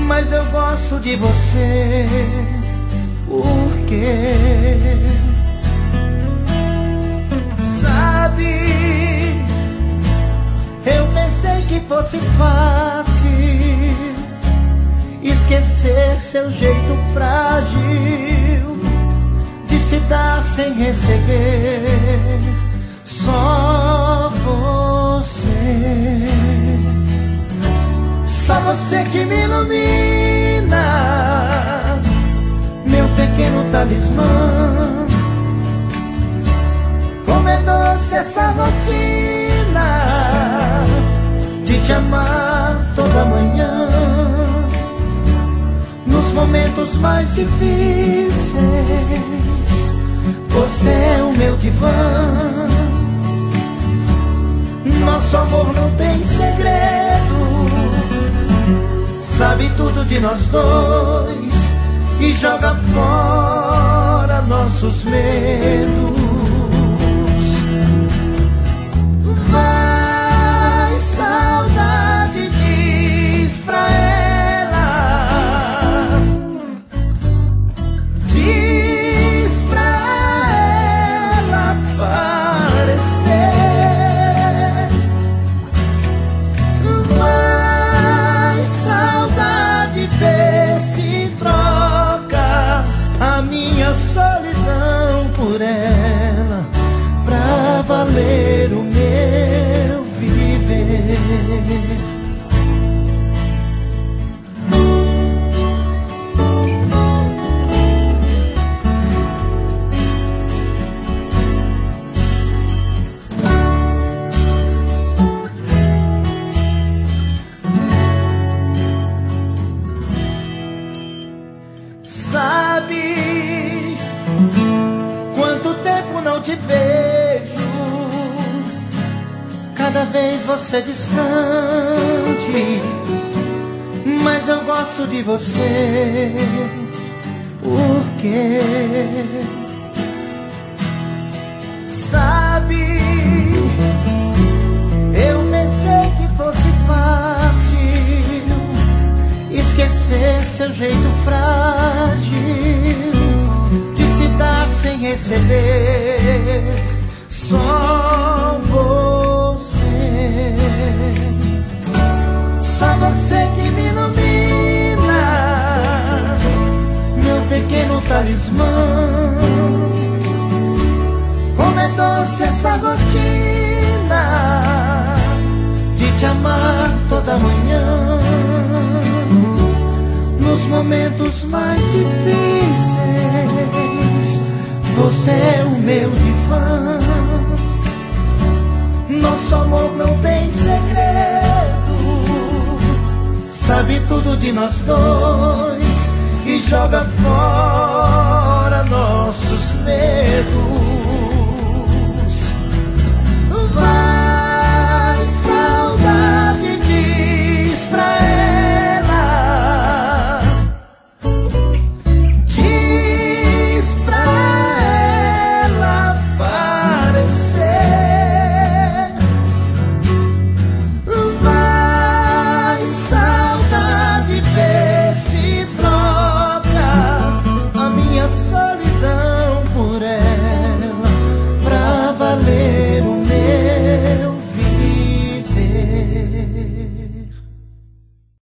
mas eu gosto de você. Por quê? Sabe, eu pensei que fosse fácil esquecer seu jeito frágil de se dar sem receber. Só você que me ilumina, meu pequeno talismã. Como é doce essa rotina de te amar toda manhã, nos momentos mais difíceis. Você é o meu divã. Nosso amor não tem segredo, sabe tudo de nós dois e joga fora nossos medos. Vai, saudade, diz pra ela, diz pra ela aparecer. Vê se troca a minha solidão por ela, pra valer o meu viver. Sabe quanto tempo não te vejo, cada vez você distante, mas eu gosto de você. Por quê? Sabe, eu pensei que fosse fácil esquecer seu jeito frágil de se dar sem receber. Só você que me ilumina, meu pequeno talismã. Como é doce essa rotina de te amar toda manhã, nos momentos mais difíceis. Você é o meu divã. Nosso amor não tem segredo, sabe tudo de nós dois e joga fora nossos medos.